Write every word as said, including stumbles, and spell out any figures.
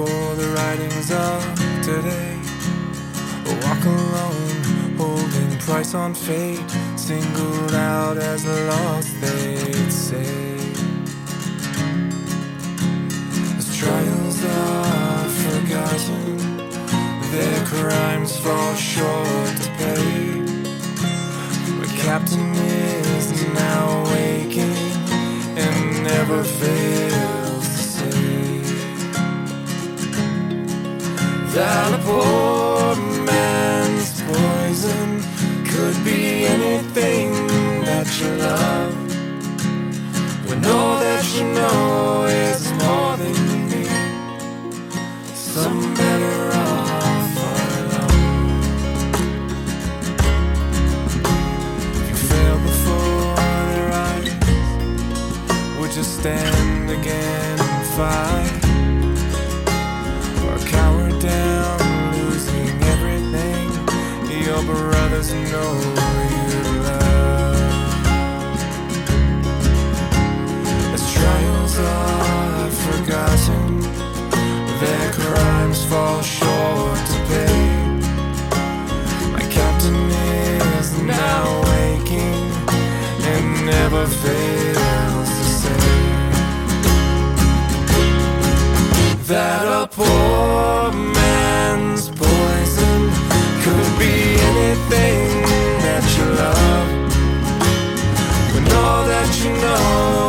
for the writings of today. Walk alone, holding price on fate, singled out as lost, they'd say. As trials are forgotten, their crimes fall short to pay. The captain is now waking and never fails to say that a poor man's poison could be anything that you love, when all that you know is more than you need. Some better off alone. If you fail before their eyes, would you stand again and fight? Or cower down, losing everything your brothers know you love? As trials are forgotten, their crimes fall short to pay. My captain is now waking and never fails to say that a poor man's poison could be anything that you love, when all that you know